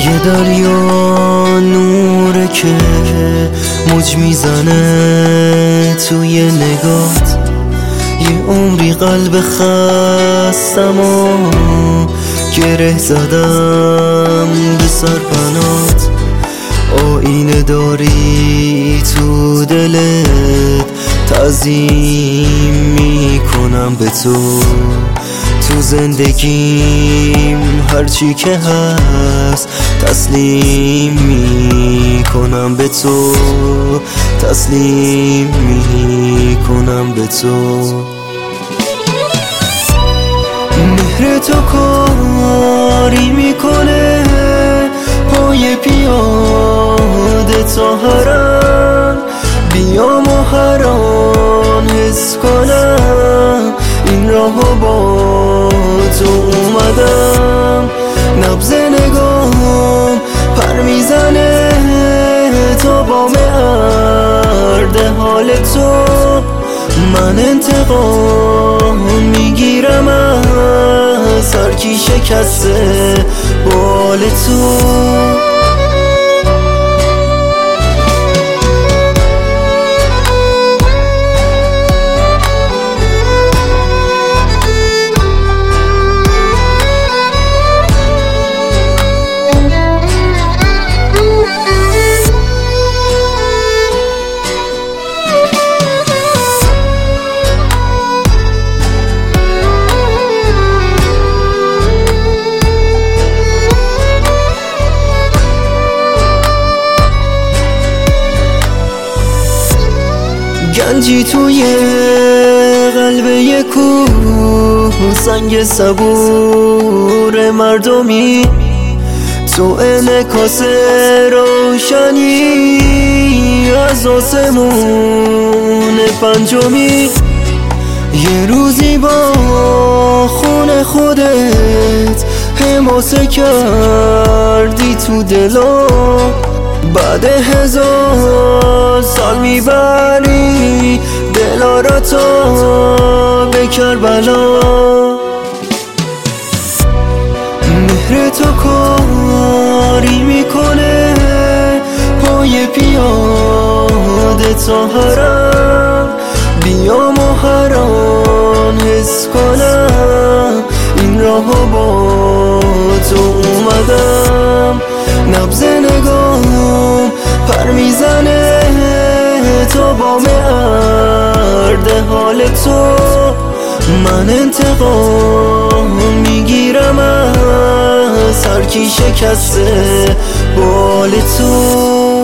یه دریا نوره که موج میزنه توی نگات، یه عمری قلب خستم و گره زدم به سرپنات. آینه داری تو دلت، تعظیم میکنم به تو زندگیم هرچی که هست تسلیم میکنم به تو، تسلیم میکنم به تو. مهر تو کاری میکنه پای پیاده تا حرم، بیام و هر آن حس کنم این راهو با تو اومدم. نبض نگاهم پر میزنه تا بام ارد حال تو، من انتقام میگیرم از هر کی شکسته بال تو. گنجی توی قلب یک کوه، سنگ صبور مردمی، تو انعکاس روشنی از آسمون پنجمی. یه روزی با خون خودت حماسه کردی تو دلم، بعد 1000 سال میبری دلارا تا به کربلا. مهر تو کاری میکنه پای پیاده تا حرم، بیام و هر آن حس کنم این راهو با تو اومدم. نبض نگاهم پر میزنه تا بام ارد حال تو، من انتقام میگیرم از هر کی شکسته بال تو.